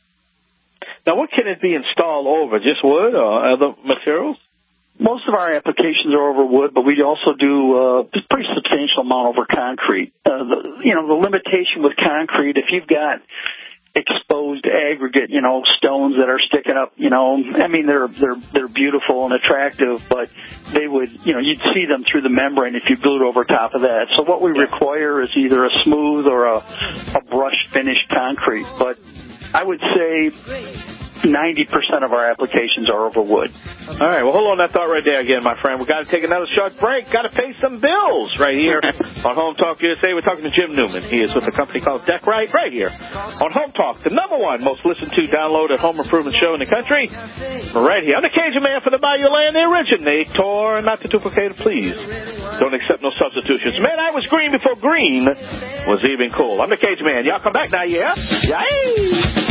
Now, what can it be installed over? Just wood or other materials? Most of our applications are over wood, but we also do uh, a pretty substantial amount over concrete. Uh, the, you know, the limitation with concrete, if you've got exposed aggregate, you know, stones that are sticking up, you know, I mean, they're they're they're beautiful and attractive, but they would, you know, you'd see them through the membrane if you glued over top of that. So what we yeah. require is either a smooth or a, a brushed finished concrete. But I would say ninety percent of our applications are over wood. All right, well, hold on that thought right there again, my friend. We've got to take another short break. Got to pay some bills right here on Home Talk U S A. We're talking to Jim Newman. He is with a company called Deck Right, right here on Home Talk, the number one most listened to, downloaded home improvement show in the country. Right here. I'm the Cajun Man for the Bayou Land, the originator, not to duplicate it, please. Don't accept no substitutions. Man, I was green before green was even cool. I'm the Cajun Man. Y'all come back now, yeah? Yay!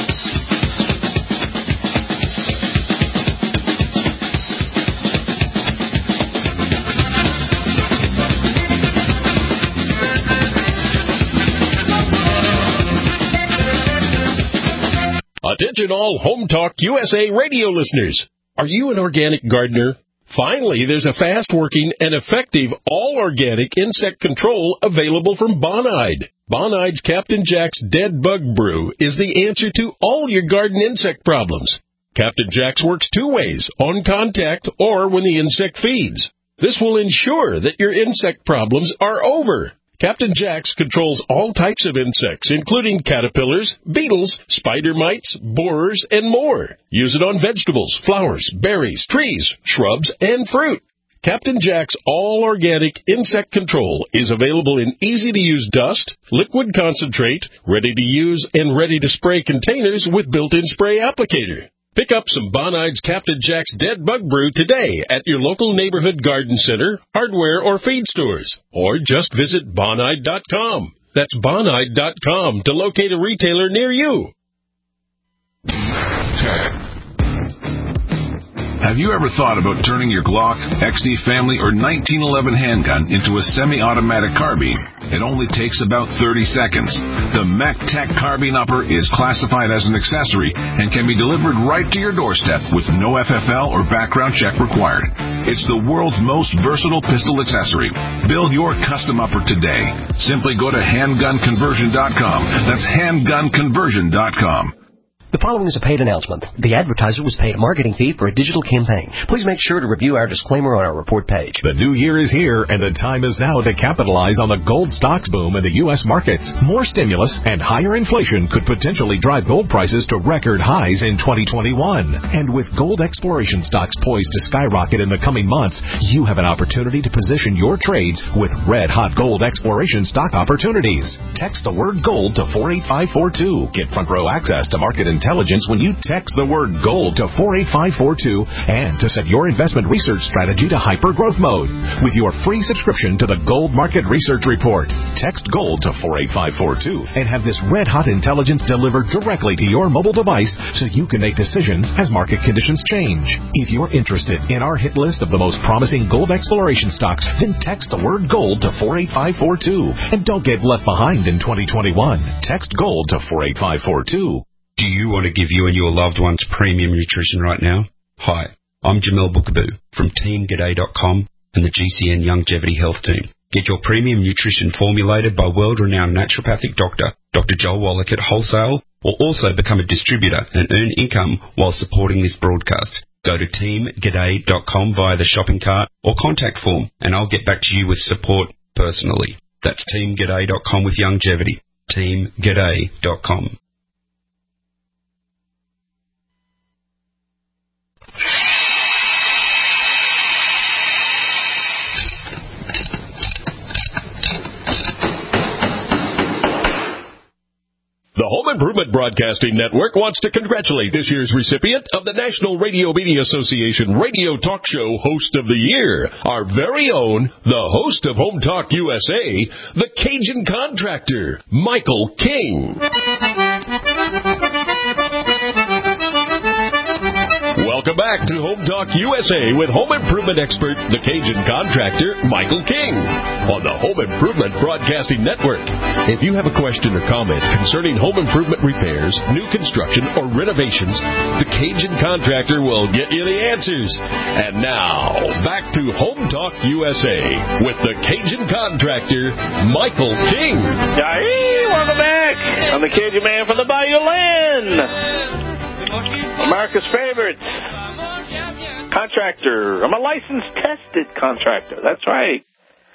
Attention all Home Talk U S A radio listeners. Are you an organic gardener? Finally, there's a fast-working and effective all-organic insect control available from Bonide. Bonide's Captain Jack's Dead Bug Brew is the answer to all your garden insect problems. Captain Jack's works two ways, on contact or when the insect feeds. This will ensure that your insect problems are over. Captain Jack's controls all types of insects, including caterpillars, beetles, spider mites, borers, and more. Use it on vegetables, flowers, berries, trees, shrubs, and fruit. Captain Jack's all-organic insect control is available in easy-to-use dust, liquid concentrate, ready-to-use and ready-to-spray containers with built-in spray applicator. Pick up some Bonide's Captain Jack's Dead Bug Brew today at your local neighborhood garden center, hardware, or feed stores. Or just visit Bonide dot com. That's Bonide dot com to locate a retailer near you. Have you ever thought about turning your Glock, X D Family, or nineteen eleven handgun into a semi-automatic carbine? It only takes about thirty seconds. The MechTech Carbine Upper is classified as an accessory and can be delivered right to your doorstep with no F F L or background check required. It's the world's most versatile pistol accessory. Build your custom upper today. Simply go to handgun conversion dot com. That's handgun conversion dot com. The following is a paid announcement. The advertiser was paid a marketing fee for a digital campaign. Please make sure to review our disclaimer on our report page. The new year is here, and the time is now to capitalize on the gold stocks boom in the U S markets. More stimulus and higher inflation could potentially drive gold prices to record highs in twenty twenty-one. And with gold exploration stocks poised to skyrocket in the coming months, you have an opportunity to position your trades with red-hot gold exploration stock opportunities. Text the word GOLD to four eight five four two. Get front-row access to market intelligence intelligence when you text the word GOLD to four eight five four two and to set your investment research strategy to hyper-growth mode with your free subscription to the Gold Market Research Report. Text GOLD to four eight five four two and have this red-hot intelligence delivered directly to your mobile device so you can make decisions as market conditions change. If you're interested in our hit list of the most promising gold exploration stocks, then text the word GOLD to four eight five four two and don't get left behind in twenty twenty-one. Text GOLD to four eight five four two. Do you want to give you and your loved ones premium nutrition right now? Hi, I'm Jamel Bookaboo from team g'day dot com and the G C N Longevity Health Team. Get your premium nutrition formulated by world-renowned naturopathic doctor, Doctor Joel Wallach at wholesale, or also become a distributor and earn income while supporting this broadcast. Go to team g'day dot com via the shopping cart or contact form, and I'll get back to you with support personally. That's team g'day dot com with longevity. team g'day dot com. The Home Improvement Broadcasting Network wants to congratulate this year's recipient of the National Radio Media Association Radio Talk Show Host of the Year, our very own, the host of Home Talk U S A, the Cajun Contractor, Michael King. Welcome back to Home Talk U S A with home improvement expert, the Cajun Contractor, Michael King, on the Home Improvement Broadcasting Network. If you have a question or comment concerning home improvement repairs, new construction, or renovations, the Cajun Contractor will get you the answers. And now, back to Home Talk U S A with the Cajun Contractor, Michael King. Hey, welcome back. I'm the Cajun Man from the Bayou Land. America's favorite contractor. I'm a licensed, tested contractor. That's right.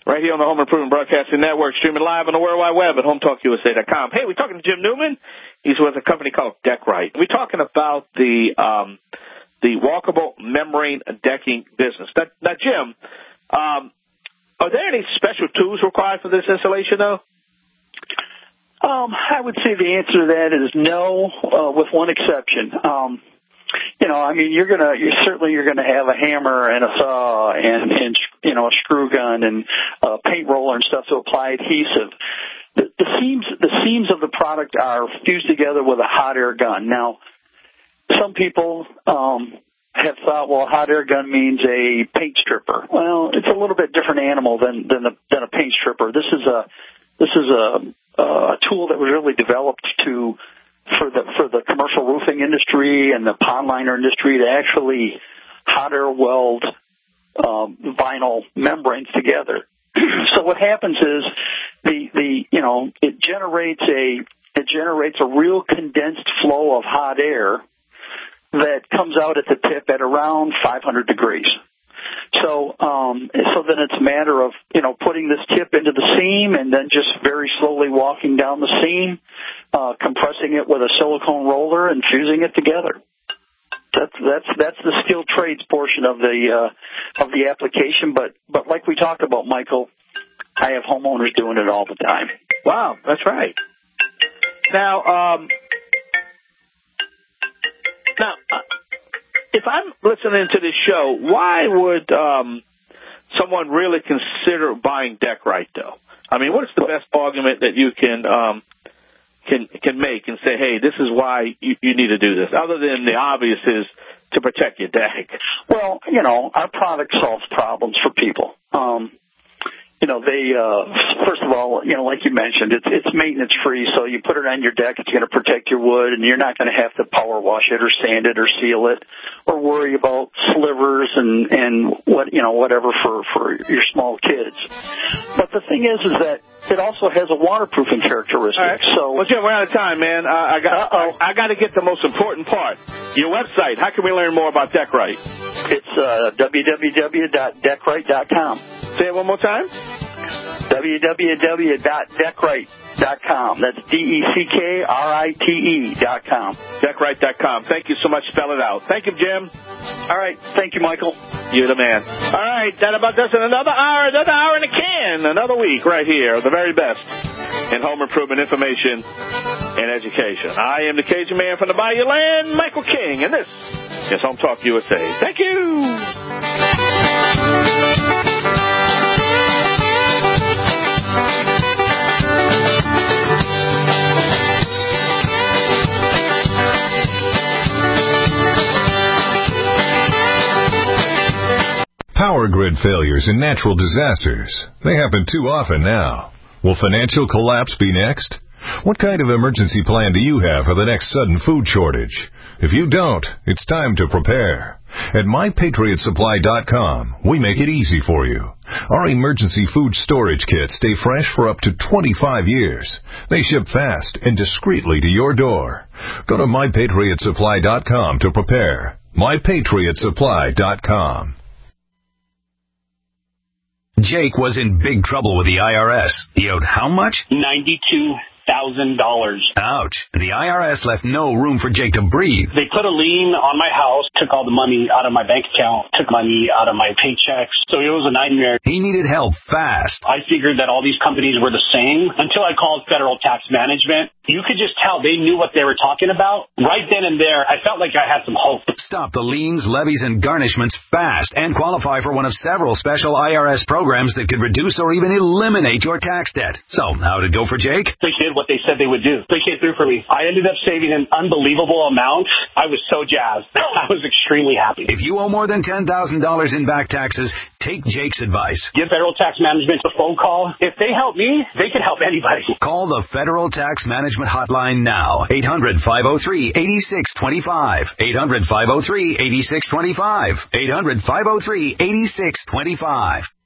right here on the Home Improvement Broadcasting Network, streaming live on the World Wide Web at home talk U S A dot com. Hey, we're talking to Jim Newman. He's with a company called Deckrite. We're talking about the um, the walkable membrane decking business. Now, now Jim, um, are there any special tools required for this installation, though? Um, I would say the answer to that is no, uh, with one exception. Um, you know, I mean, you're gonna, you certainly you're gonna have a hammer and a saw and, and you know, a screw gun and a paint roller and stuff to apply adhesive. The, the seams, the seams of the product are fused together with a hot air gun. Now, some people um, have thought, well, a hot air gun means a paint stripper. Well, it's a little bit different animal than than a, than a paint stripper. This is a this is a, a tool that was really developed to for the for the commercial roofing industry and the pond liner industry to actually hot air weld um, vinyl membranes together. So what happens is the the you know it generates a it generates a real condensed flow of hot air that comes out at the tip at around five hundred degrees. So um, so then it's a matter of you know putting this tip into the seam and then just very slowly walking down the seam, uh, compressing it with a silicone roller and fusing it together. That's that's that's the skilled trades portion of the uh, of the application. But but like we talked about, Michael, I have homeowners doing it all the time. Wow, that's right. Now, um, now, uh, if I'm listening to this show, why would um, someone really consider buying Deckrite, though? I mean, what is the best argument that you can um, can can make and say, hey, this is why you, you need to do this, other than the obvious is to protect your deck? Well, you know, our product solves problems for people. Um, you know, they, uh, first of all, you know, like you mentioned, it's, it's maintenance free. So you put it on your deck, it's going to protect your wood, and you're not going to have to power wash it or sand it or seal it or worry about slivers and, and what, you know, whatever for, for your small kids. But the thing is, is that it also has a waterproofing characteristic. All right. So, well, Jim, we're out of time, man. Uh, I got, I, I got to get the most important part. Your website. How can we learn more about Deckrite? It's uh, w w w dot deckrite dot com. Say it one more time. w w w dot deckrite dot com. That's D E C K R I T E dot com. Deckrite dot com. Thank you so much. Spell it out. Thank you, Jim. All right. Thank you, Michael. You're the man. All right. That about does it. Another hour, another hour in a can. Another week right here. The very best in home improvement information and education. I am the Cajun man from the Bayou Land, Michael King, and this is Home Talk U S A. Thank you. Power grid failures and natural disasters. They happen too often now. Will financial collapse be next? What kind of emergency plan do you have for the next sudden food shortage? If you don't, it's time to prepare. At my patriot supply dot com, we make it easy for you. Our emergency food storage kits stay fresh for up to twenty-five years. They ship fast and discreetly to your door. Go to my patriot supply dot com to prepare. my patriot supply dot com. Jake was in big trouble with the I R S. He owed how much? ninety-two thousand dollars. Ouch. The I R S left no room for Jake to breathe. They put a lien on my house, took all the money out of my bank account, took money out of my paychecks. So it was a nightmare. He needed help fast. I figured that all these companies were the same until I called Federal Tax Management. You could just tell they knew what they were talking about. Right then and there, I felt like I had some hope. Stop the liens, levies, and garnishments fast and qualify for one of several special I R S programs that could reduce or even eliminate your tax debt. So, how'd it go for Jake? They did what they said they would do. They came through for me. I ended up saving an unbelievable amount. I was so jazzed. I was extremely happy. If you owe more than ten thousand dollars in back taxes, take Jake's advice. Give Federal Tax Management a phone call. If they help me, they can help anybody. Call the Federal Tax Management Hotline now. eight hundred, five oh three, eight six two five. eight hundred, five oh three, eight six two five. eight hundred, five oh three, eight six two five.